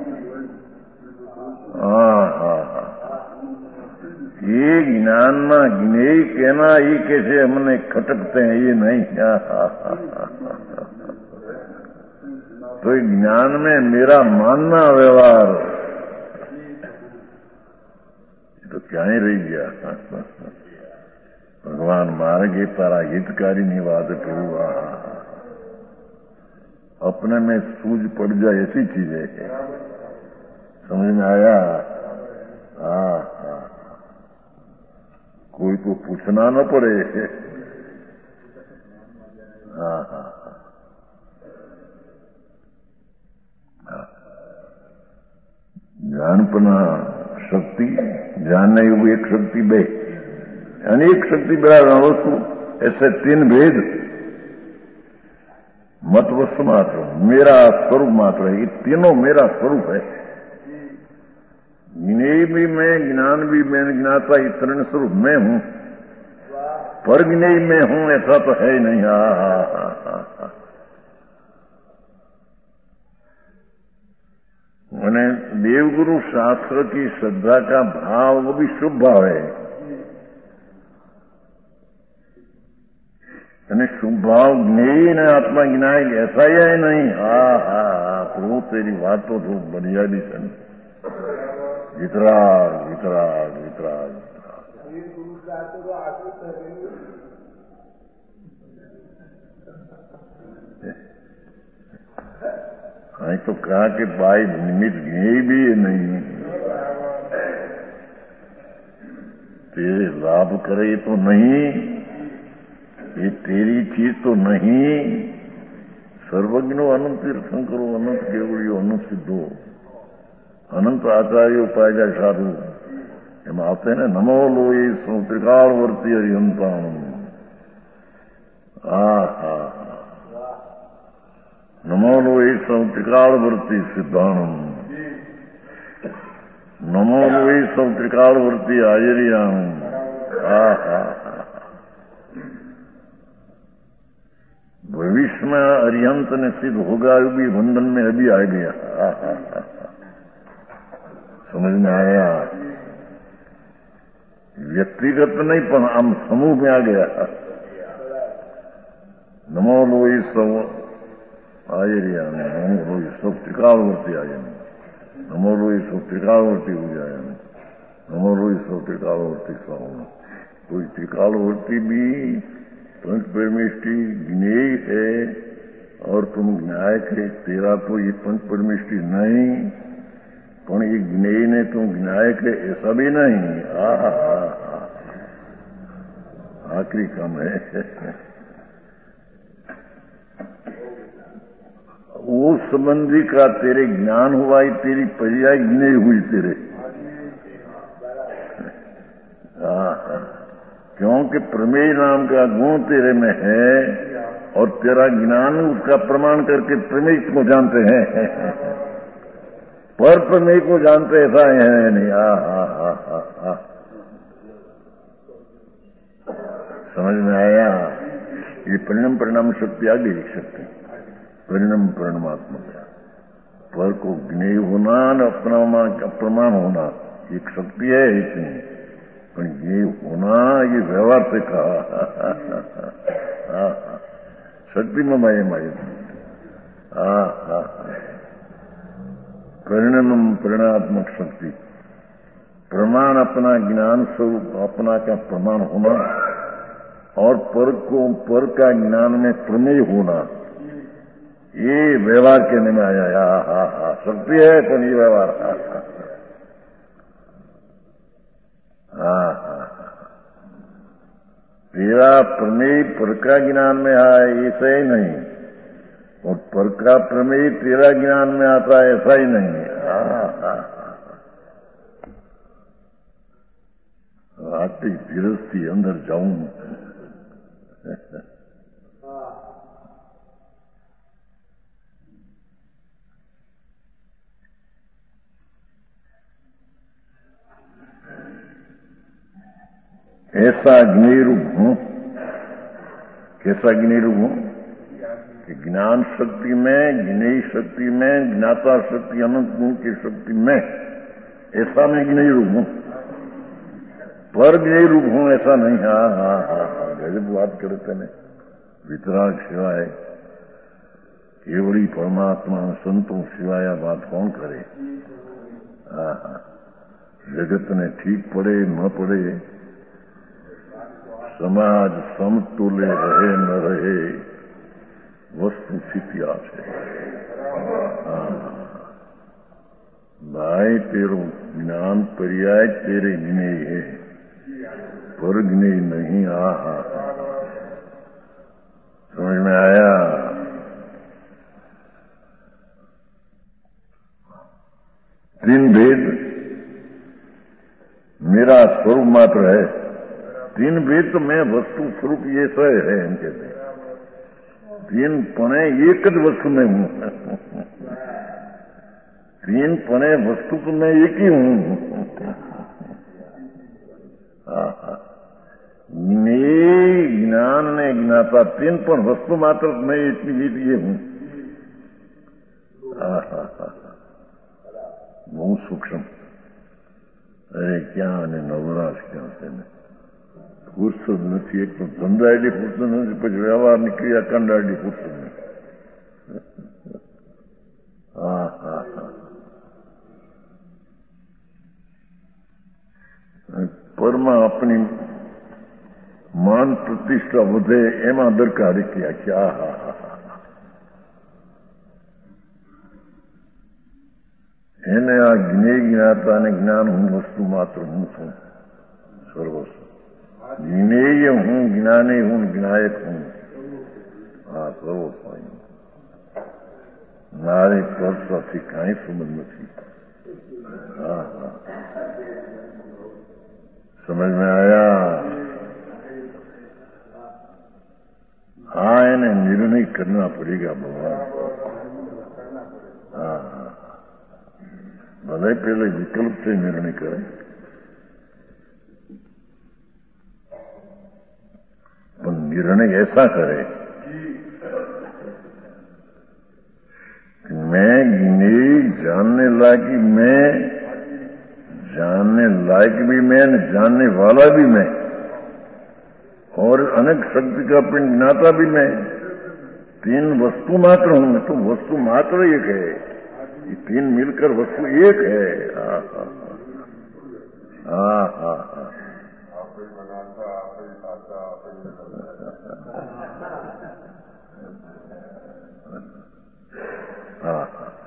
हाँ हाँ हाँ ये ज्ञान में ज्ञेय कहना ये कैसे हमने खटकते हैं ये नहीं. तो ज्ञान में मेरा मानना व्यवहार तो क्या ही रह गया. भगवान मार्गे तारा हितकारी निवाद हुआ. अपने में सूझ पड़ जाए ऐसी चीज है. समझ में आया? हाँ हाँ, कोई को पूछना न पड़े। हाँ हाँ हाँ, ज्ञानपना शक्ति, जानने योग्य एक शक्ति बे, अनेक शक्ति बड़ा वस्तु, ऐसे तीन भेद। मत वस्तु मात्र, मेरा स्वरूप मात्र है, ये तीनों मेरा स्वरूप है। ज्ञेय भी मैं, ज्ञान भी मैं, ज्ञाता इतने स्वरूप मैं हूं, पर ज्ञेय मैं हूं ऐसा तो है ही नहीं। हा हा हा हा हा। मैंने देवगुरु शास्त्र की श्रद्धा का भाव, वो भी शुभ भाव है, यानी शुभ भाव। ज्ञेय न आत्मा गिनाए, ऐसा ही है नहीं। हा हा हा, प्रभु तेरी बात तो तो बढ़िया भी सन। वितराग वितराग वितराग हाँ, तो कहा कि भाई निमित्त ज्ञेय भी है नहीं, तेरे लाभ करे तो नहीं, ये तेरी चीज तो नहीं। सर्वज्ञो अनंत तीर्थंकरो, अनंत केवलियो, अनंत सिद्धो, अनंत आचार्य उपाय साधु, एम आते हैं ना, नमो लोई सो त्रिकालवर्ती अरिहंताम। आ हा, नमो लोई सो त्रिकालवर्ती सिद्धानम, नमो लोई सो त्रिकालवर्ती आयरियाम। आ हा, भविष्य में अरिहंत ने सिद्ध होगा, भी बंधन में अभी आ गया। आ हा हा, समझ में आया? व्यक्तिगत नहीं, पर हम समूह में आ गया। नमो लोई सब आयरिया, नमो लोई सब त्रिकालवर्ती आय, नमो लोई सब त्रिकालवर्ती हो जाए, नमो लोई सब त्रिकालवर्ती स्वामी। कोई त्रिकालवर्ती भी पंच परमेष्टि ज्ञेय है और तुम ज्ञायक है, तेरा तो ये पंच परमेष्टि नहीं, पण ये ज्ञेय ने तुम ज्ञायक है ऐसा भी नहीं। आ हा हा, आखिरी काम है। वो संबंधी का तेरे ज्ञान हुआ ही तेरी पर्याय ज्ञेय हुई तेरे। हाँ, क्योंकि प्रमेय नाम का गुण तेरे में है और तेरा ज्ञान उसका प्रमाण करके प्रमेय को जानते हैं, पर प्रमेय को जानते ऐसा है नहीं। हा हा हा हा हा, समझ में आया? ये परिणाम परिणाम शक्ति आ गई, शक्ति परिणाम परिणामात्मक, पर को ज्ञेय होना न अप्रमाण होना एक शक्ति है इतनी, पर ये होना ये व्यवहार से कहा। शक्ति में माये माये परिणाम परिणात्मक शक्ति, प्रमाण अपना ज्ञान स्वरूप अपना का प्रमाण होना और पर को पर का ज्ञान में प्रमेय होना, ये व्यवहार कहने में आया। हा हा हा, शक्ति है पर ये व्यवहार। हा हा हा, तेरा प्रमेय पर का ज्ञान में है ऐसा ही नहीं, और पर का प्रमेय तेरा ज्ञान में आता है ऐसा ही नहीं। हा हा, आते धीरज थी अंदर जाऊं। ऐसा ज्ञेय रूप हूं। कैसा ज्ञेय रूप हूं कि ज्ञान शक्ति में, ज्ञेय शक्ति में, ज्ञाता शक्ति, अनंत गुण की शक्ति में, ऐसा मैं ज्ञेय रूप हूं, पर ज्ञेय रूप हूं ऐसा नहीं। हा हा हा, गजब बात करते हैं। वितराग सिवाय केवली परमात्मा संतों सिवाय बात कौन करे? हा हा, जगत ने ठीक पड़े न पड़े, समाज समतुल्य रहे न रहे, वस्तु इतिहास है। भाई तेरो ज्ञान पर्याय तेरे ज्ञेय है, पर ज्ञेय नहीं। आ हा समझ में आया? तीन भेद मेरा स्वरूप मात्र है। तीन भेद तो मैं वस्तु स्वरूप ये सह है हम कहते हैं। तीन पने एक ज वस्तु में हूं। तीन पने वस्तु तो मैं एक ही हूं। ज्ञेय ज्ञान ने ज्ञाता तीन पण वस्तु मात्र मैं इतनी भी ये हूं। बहुत सूक्ष्म। अरे क्या ने नवराश क्या से फुर्सत नहीं। एक तो धंधा एडी फुर्सत नहीं, પછી વ્યવહારની ક્રિયાકાંડ એડી ફુર્સત નહીં। હા હા હા પરમાં આપણી માન પ્રતિષ્ઠા વધે એમાં દરકારી ક્યાં ક્યાં હા હા હા એને આ જ્ઞેય જ્ઞાતા અને જ્ઞાન હું વસ્તુ માત્ર હું છું સર્વસ્વ। ज्ञेय हूं, ज्ञानी हूं, ज्ञायक हूं। हाँ सर्वस्व नारे परसाथी काई संबंध नहीं। हाँ हाँ समझ में आया? हाँ इन्हें निर्णय करना पड़ेगा भगवान। हाँ हाँ भले पहले विकल्प से निर्णय करें, पर निर्णय ऐसा करे कि मैं ज्ञेय जानने लायक मैं, जानने लायक भी मैं, जानने वाला भी मैं, और अनेक शक्ति का पिंड ज्ञाता भी मैं। तीन वस्तु मात्र हूं। तो वस्तु मात्र एक है, ये तीन मिलकर वस्तु एक है। हाँ हाँ हाँ हाँ हाँ हाँ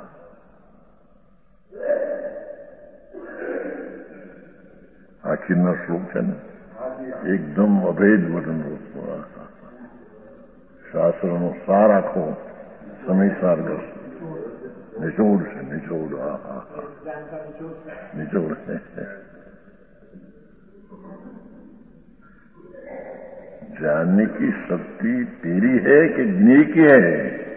આખીરના શ્લોક છે ને એકદમ અભેદ વર્ણન વસ્તુ। શાસ્ત્રનો સાર આખો સમય સાર કરશે। નિચોડ છે નિચોડ। હા હા હા નિચોડ છે। जानने की शक्ति तेरी है कि ज्ञेय की है?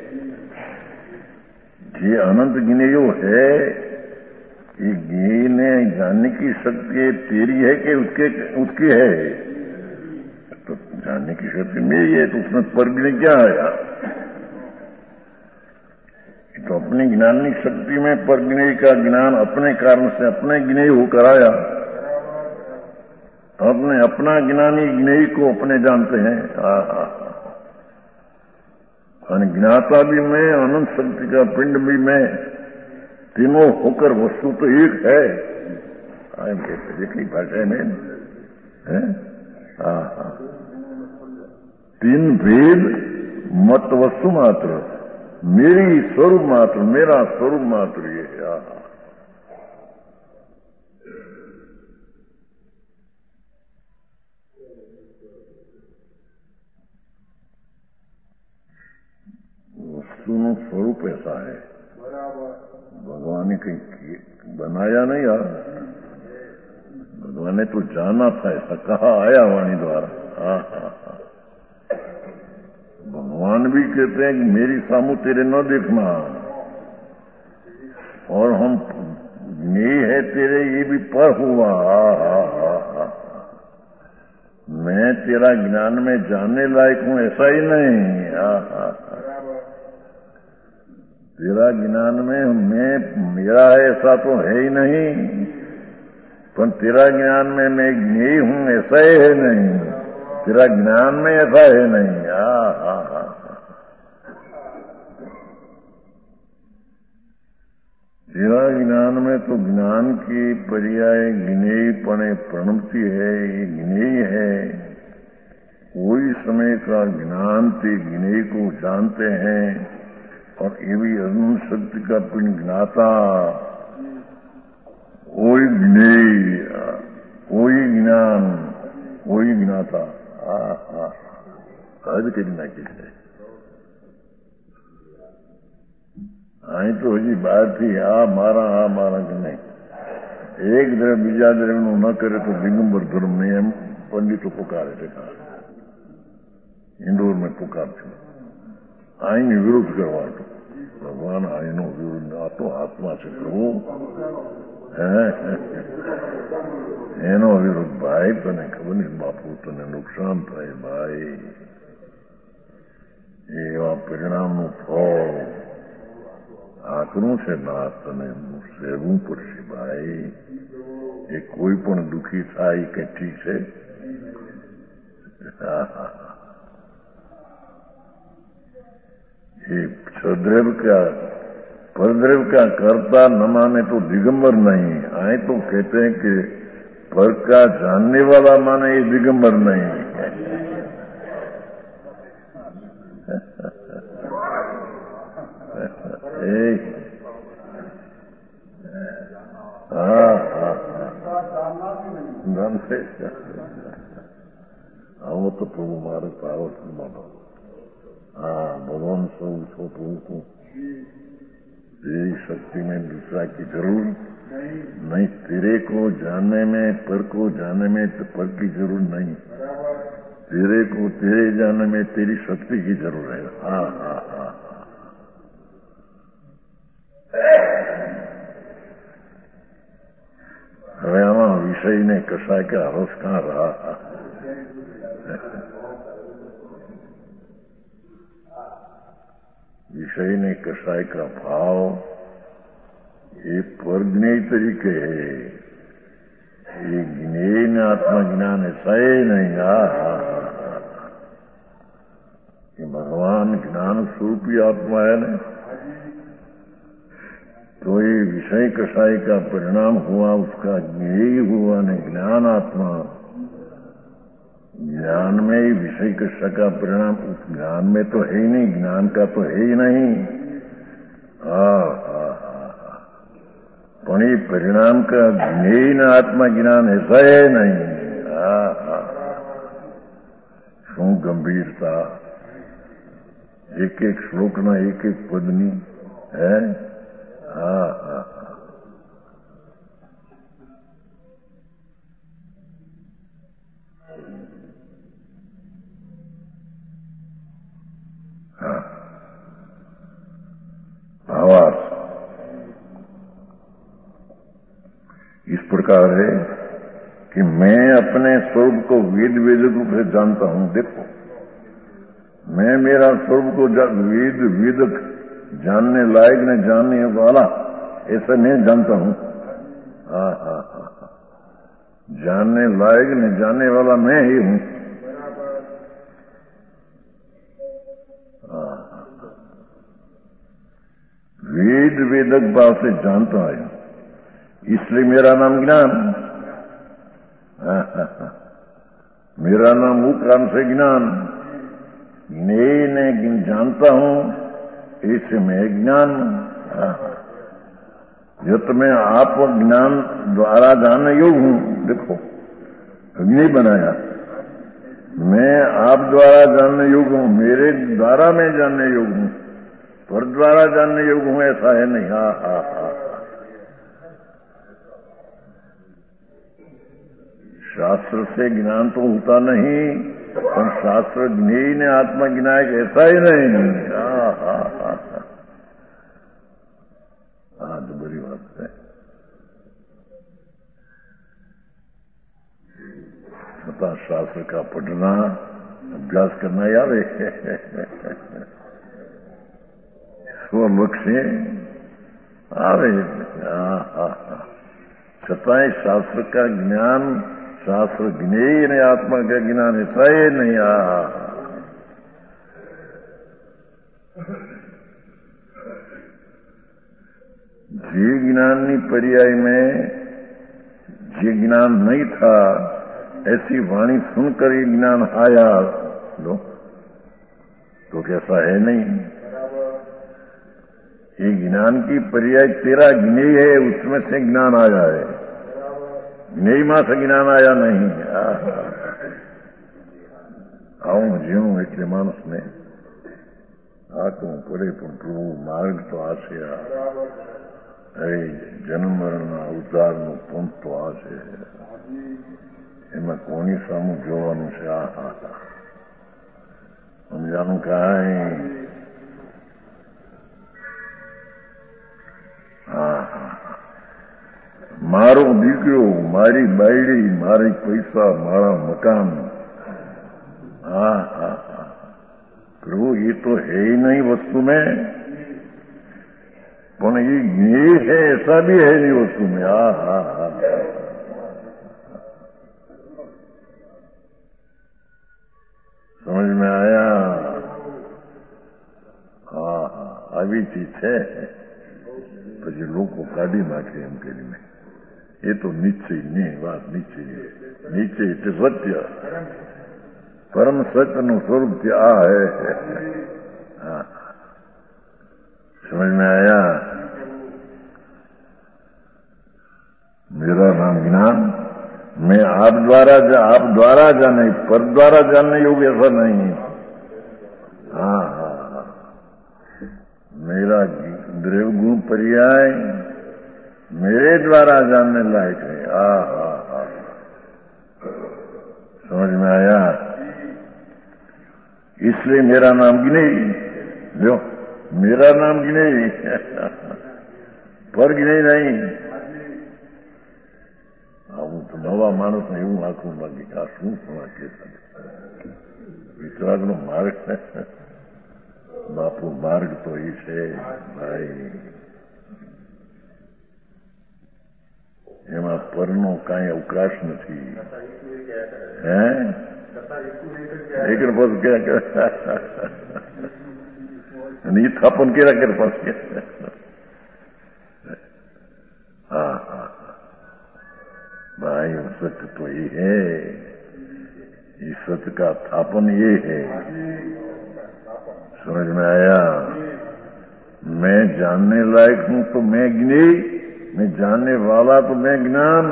ये अनंत ज्ञेयो है, ये ज्ञेय ने जानने की शक्ति तेरी है कि उसके उसकी है? तो जानने की शक्ति मेरी है, तो उसमें परज्ञ क्या आया? तो अपनी ज्ञानी शक्ति में परज्ञ का ज्ञान अपने कारण से अपने ज्ञेय होकर आया। अपने अपना ज्ञानी ज्ञेय को अपने जानते हैं। ज्ञाता भी मैं, अनंत शक्ति का पिंड भी मैं, तीनों होकर वस्तु तो एक है। एक भाषा में है। तीन भेद मत वस्तु मात्र, मेरी स्वरूप मात्र, मेरा स्वरूप मात्र ये है। वस्तुનું स्वरूप ऐसा है, भगवान ने कहीं बनाया नहीं यार। भगवान ने तो जाना था, ऐसा कहा आया वाणी द्वारा। हाँ हाँ हाँ भगवान भी कहते हैं कि मेरी सामू तेरे न देखना, और हम ज्ञेय है तेरे ये भी पर हुआ। हाँ हाँ हाँ हाँ मैं तेरा ज्ञान में जानने लायक हूं ऐसा ही नहीं। हाँ हाँ तेरा ज्ञान में मैं मेरा है ऐसा तो है ही नहीं, पर तेरा ज्ञान में मैं ज्ञेय हूं ऐसा ही है नहीं, तेरा ज्ञान में ऐसा है नहीं। हाँ हाँ हाँ तेरा ज्ञान में तो ज्ञान की पर्याय ज्ञेयपणे प्रणमती है, ये ज्ञेय है। कोई समय का ज्ञान ते ज्ञेय को जानते हैं, और ये भी अनंत शक्ति का पिंड ज्ञाता, कोई ज्ञेय, कोई ज्ञान, कोई ज्ञाता, आज के ना किसे आई तो હજી બહારથી આ મારા આ મારા કે નહીં. એક દ્રવ્ય બીજા દ્રવ્યનું ન કરે તો દિગંબર ધર્મને એમ પંડિતો પુકારે છે. ઇન્દોર મેં પુકાર છું આઈની વિરુદ્ધ કરવા હતો. ભગવાન આઈનો વિરુદ્ધ આ તો આત્મા છે પ્રભુ, એનો વિરુદ્ધ ભાઈ તને ખબર નહીં બાપુ, તને નુકસાન થાય ભાઈ. એવા પરિણામનું ફળ આકરું છે ના, તને સેવું પડશે ભાઈ. એ કોઈ પણ દુઃખી થાય કે ઠીક છે. ये सद्रव का परद्रव का कर्ता न माने तो दिगंबर नहीं. आए तो कहते हैं कि पर का जानने वाला माने ये दिगंबर नहीं. हाँ हाँ આવો તો પ્રભુ મારે પાવત માનો. हाँ भगवान सौ छोटू को तेरी शक्ति में दूसरा की जरूर नहीं. तेरे को जानने में पर को जानने में तो पर की जरूर नहीं. तेरे को तेरे जानने में तेरी शक्ति की जरूर है. हाँ हाँ हाँ હવે આમાં વિષયને કશાય કે હરસ કાં રહા. विषय ने कसाय का भाव ये परज्ञेय तरीके है. ये ज्ञेय ने आत्मज्ञान ऐसा ही नहीं. कि भगवान ज्ञान स्वरूपी आत्मा है न, तो ये विषय कसाय का परिणाम हुआ, उसका ज्ञेय हुआ न ज्ञान आत्मा. ज्ञान में ही विषय कषा का परिणाम उस ज्ञान में तो है ही नहीं, ज्ञान का तो है ही नहीं. हाँ हाँ हाँ पण ये परिणाम का ज्ञेय न आत्मा ज्ञान ऐसा है नहीं. हाँ हाँ शू गंभीरता एक एक श्लोक ना एक एक पदनी है. हाँ हाँ भावार्थ इस प्रकार है कि मैं अपने स्वरूप को वेद वेद रूप से जानता हूं. देखो मैं मेरा स्वरूप को वेद वेदक जानने लायक न जानने वाला ऐसा मैं जानता हूं. हाँ हाँ हाँ जानने लायक न जानने वाला मैं ही हूं. वेद वेदक भाव से जानता है, इसलिए मेरा नाम ज्ञान. मेरा नाम उपराम से ज्ञान. ज्ञेय ने जानता हूं ऐसे मैं ज्ञान. जब मैं आप ज्ञान द्वारा जानने योग्य हूं. देखो अग्नि बनाया, मैं आप द्वारा जानने योग्य हूं, मेरे द्वारा मैं जानने योग्य हूं, पर द्वारा जानने योग्य हूं ऐसा है नहीं. हा हा हा शास्त्र से ज्ञान तो होता नहीं, पर शास्त्र ज्ञेय ने आत्मा ज्ञायक ऐसा ही नहीं. हा हा हा हाँ तो बड़ी बात है. छठा शास्त्र का पढ़ना अभ्यास करना याद है. स्वलक्ष्य आवे. छताएं शास्त्र का ज्ञान, शास्त्र ज्ञेय ने आत्मा का ज्ञान ऐसा ही नहीं. आ जे ज्ञानी पर्याय में जे ज्ञान नहीं था ऐसी वाणी सुनकर ये ज्ञान आया लो तो कैसा है नहीं. ये ज्ञान की पर्याय तेरा ज्ञेय है, उसमें से ज्ञान आया है. જ્ઞેયમાંથી જ્ઞાન આયા નહીં. આવું જીવું એટલે માણસને આટલું પડે, પણ પ્રભુ માર્ગ તો આ છે. એ જન્મ મરણના અવતારનું પંથ તો આ છે. એમાં કોની સામું જોવાનું છે? આ હા હા સમજાનું કાંઈ. હા હા મારો દીકરો, મારી બાયડી, મારી પૈસા, મારા મકાન. હા હા હા પ્રભુ એ તો है ही नहीं वस्तु में, પણ ये ज्ञेय है ऐसा भी है नहीं वस्तु में. हा हा हा समझ में आया? હા હા આવી ચીજ છે. પછી લોકો કાઢી નાખે એમ કરીને. એ તો નિશ્ચય નહીં, વાત નિશ્ચય. નિશ્ચય એટલે સત્ય. परम सत्य નું स्वरूप क्या है? हाँ समझ में आया? मेरा नाम ज्ञान मैं आप द्वारा जा, आप द्वारा जाने, पर द्वारा जानने योग्य ऐसा नहीं. हाँ हाँ हाँ मेरा द्रव्य गुण पर्याय मेरे द्वारा जानने लायक है. हाँ हाँ हाँ समझ में आया? इसलिए मेरा नाम ज्ञेय. लो मेरा नाम ज्ञेय पर ज्ञेय नहीं. હું તો નવા માણસને એવું આખું લાગે કે આ શું કે વિતરાગનો માર્ગ. બાપુ માર્ગ તો એ છે ભાઈ, એમાં પરનો કાંઈ અવકાશ નથી. હે એક પાછું ક્યાં કરે અને એ થાપન કર્યા કરે પાછું. हाँ हाँ भाई सत्य तो ये है, इस सत्य का थापन ये है. समझ में आया? मैं जानने लायक हूं तो मैं ज्ञेय, मैं जानने वाला तो मैं ज्ञान.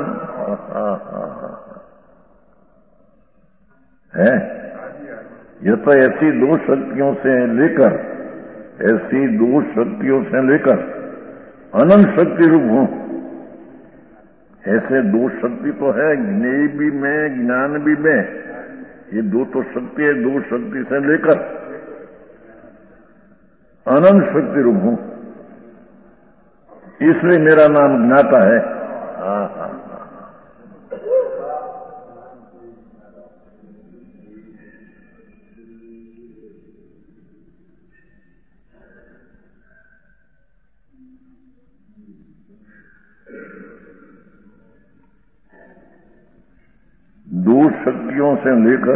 है यह तो ऐसी दो शक्तियों से लेकर ऐसी दो शक्तियों से लेकर अनंत शक्ति रूप हूं. ऐसे दो शक्ति तो है, ज्ञेय भी मैं, ज्ञान भी मैं. ये दो तो शक्ति है, दो शक्ति से लेकर अनंत शक्ति रूप हूं. इसलिए मेरा नाम ज्ञाता है. हाँ हाँ दो शक्तियों से लेकर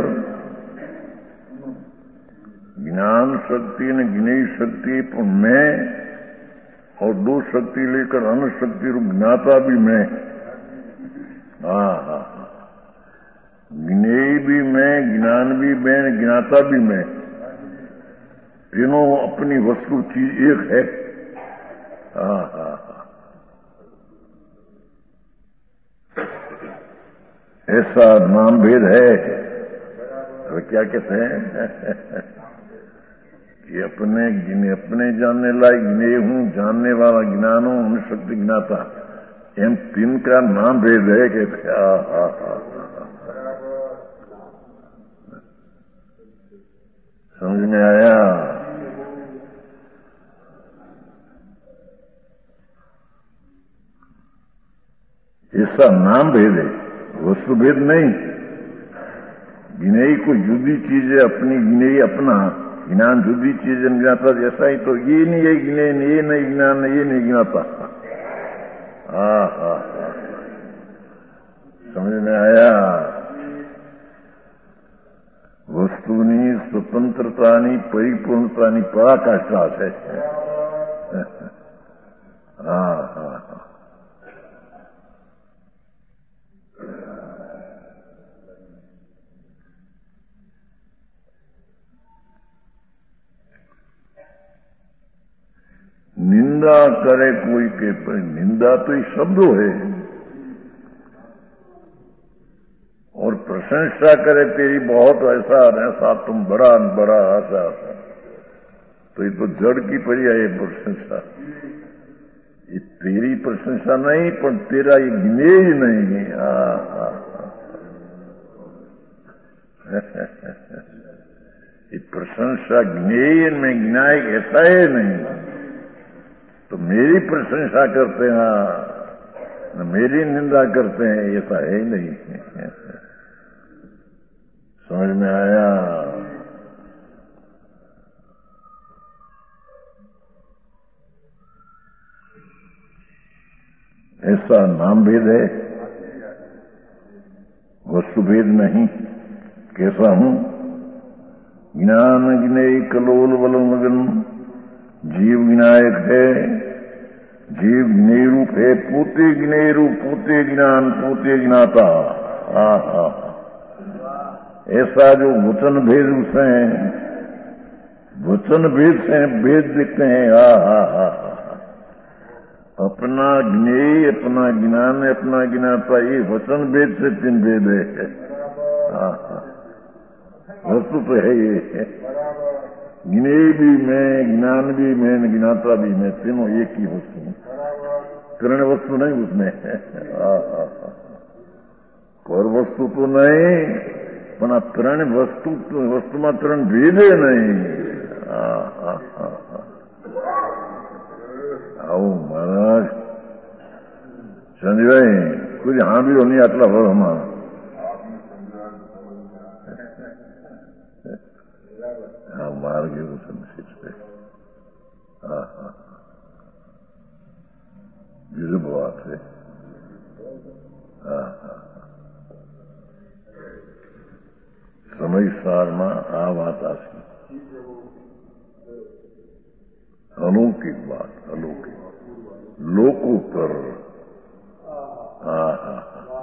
ज्ञान शक्ति ने ज्ञेय शक्ति पर मैं, और दो शक्ति लेकर अनंत शक्ति रूप ज्ञाता भी मैं. हाँ हाँ ज्ञेय भी मैं, ज्ञान भी मैं, ज्ञाता भी मैं. तीनों अपनी वस्तु चीज एक है. हाँ हाँ ऐसा नाम भेद है. तो क्या कहते हैं कि अपने अपने जानने लायक ज्ञेय हूं, जानने वाला ज्ञान हूं, उन शक्ति ज्ञाता. इन तीन का नाम भेद है. कहते हा हा हा समझ में आया? ऐसा नाम भेद है, वस्तु भेद नहीं. ज्ञेय को जुदी चीज है, अपनी ज्ञेय अपना, ज्ञान जुदी चीज है. ज्ञाता जैसा ही तो ये नहीं है ज्ञेय, ये नहीं ज्ञान, ये नहीं ज्ञाता. हाँ हाँ समझ में आया? वस्तुनी स्वतंत्रतानी परिपूर्णतानी पराकाष्ठा है. हाँ हाँ हाँ निंदा करे कोई के पर निंदा तो ये शब्दों है. प्रशंसा करे तेरी बहुत ऐसा ऐसा तुम बड़ा बड़ा ऐसा तो ये तो जड़ की पर्याय है प्रशंसा। ये तेरी प्रशंसा नहीं पर तेरा ये गिने ही नहीं। आ, आ, ये प्रशंसा गिने में गिनाए ऐसा है नहीं। तो मेरी प्रशंसा करते हैं मेरी निंदा करते हैं ऐसा है नहीं। समझ में आया? ऐसा नाम भेद है, वस्तु भेद नहीं। कैसा हूं? ज्ञान गिने कलोल बल मगन, जीव विनायक है, जीव गिने रूप है, पोते गिने रूप, पोते ज्ञान, पोते ज्ञाता। हा हा ऐसा जो वचन भेद से वचन भेद से भेद देखते हैं। हा हा हा अपना ज्ञेय, अपना ज्ञान, अपना ज्ञाता, ये वचन भेद से तीन भेद है। हा हा वस्तु तो है ये, ज्ञेय भी मैं, ज्ञान भी मैं, ज्ञाता भी मैं, तीनों एक ही वस्तु, करण वस्तु नहीं उसमें। और वस्तु तो नहीं पण त्रण वस्तु वस्तु में त्रण भेद नहीं। आओ महाराज संजय कुछ हाँ भी होनी आटला भर हमारा हाँ मार गए वो संदेश पे। हाँ हाँ विरुद्ध बात है। हाँ हाँ समय सार में आ बात आसी अलौकिक बात, अलौकिक लोकोत्तर। हाँ हाँ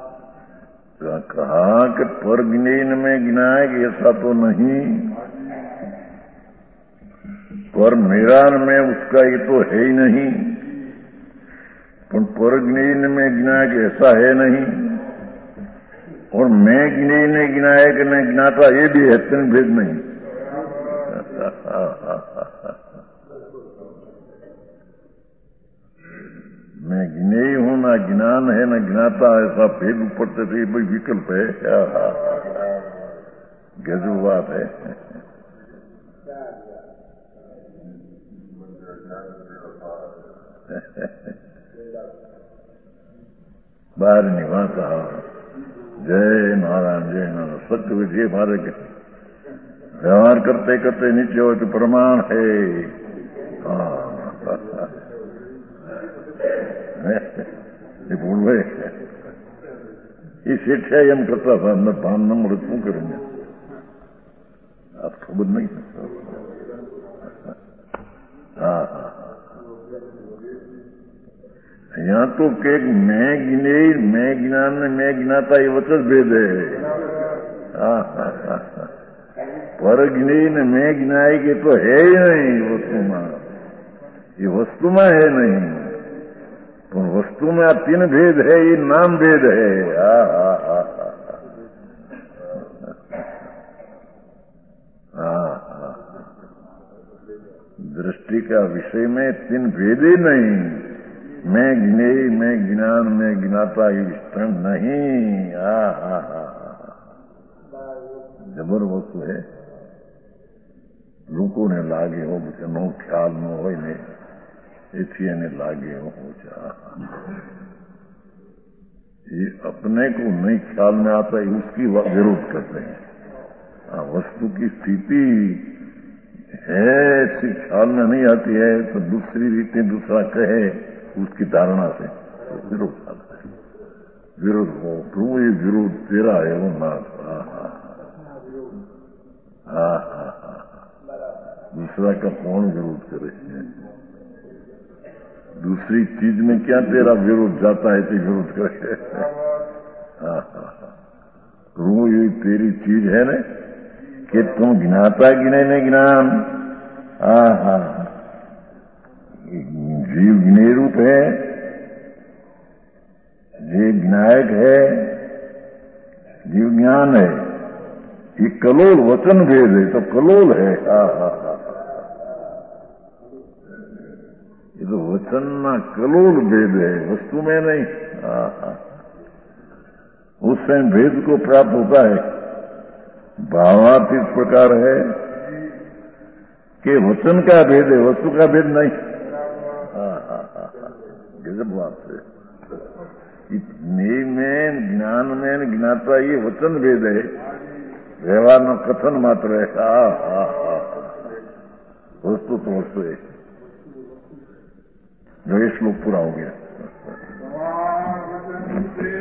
कहा कि पर गिनेन में गिनाए ऐसा तो नहीं, पर मेरा में उसका ये तो है ही नहीं, पर पर गिनेन में गिनाए ऐसा है नहीं, और मैं गिने ने गिनाए कि न गिनाता ये भी है, तीन भेद नहीं। मैं गिने ही हूं, ना ज्ञान है न ज्ञाता, ऐसा भेद ऊपर से तो ये भाई विकल्प है। गजब बात है। बाहर निवासा जय नारायण जय नारायण। सत्य विधि हमारे व्यवहार करते करते नीचे हो तो प्रमाण है। ये भूल गए, ये शिक्षा एम करता था, मैं भान न मुड़े क्यों करेंगे, आप खबर नहीं सकता। हाँ हाँ यहाँ तो के मैं गिने, मैं गिनान, मैं गिनाता ये वचन भेद है। हाँ हाँ हाँ पर गिने न मैं गिनाए के तो है ही नहीं वस्तु में, ये वस्तु में है नहीं, तो वस्तु में तीन भेद है, ये नाम भेद है। हाँ हाँ हाँ हाँ हाँ दृष्टि का विषय में तीन भेद ही नहीं, मैं गिने, मैं ज्ञान, मैं गिनाता, ये विस्तरण नहीं। हा हा हा जबर वस्तु है। लोगों ने लागे हो मुझे नो ख्याल न हो ने इसी ने लागे हो जा, ये अपने को नहीं ख्याल में आता है, उसकी विरोध करते हैं। हाँ वस्तु की स्थिति है ऐसी ख्याल में नहीं आती है तो दूसरी रीति दूसरा कहे उसकी धारणा से तो विरोध आता है। विरोध हो प्रभु ये विरोध तेरा है वो नाथ। हाँ हाँ हाँ हाँ हाँ दूसरा का कौन विरोध करे, दूसरी चीज में क्या तेरा विरोध जाता है तो विरोध करे। हाँ हाँ हाँ प्रभु ये तेरी चीज है ना कि तुम गिनाता गिने न ज्ञान। हाँ हाँ जीव गिने रूप है, जीव विनायक है, जीव ज्ञान है, ये कलोल वचन भेद है, तो कलोल है। हा हा हा ये तो वचन ना कलोल भेद है, वस्तु में नहीं। हा हा उससे भेद को प्राप्त होता है। भावार्थ इस प्रकार है कि वचन का भेद है, वस्तु का भेद नहीं। हा हा हा गजब बात है। ज्ञेय में ज्ञान में ज्ञाता ये वचन भेद है, व्यवहार में कथन मात्र है। हा हा हा वस्तु तो वस्तु है। जो ये श्लोक पूरा हो गया।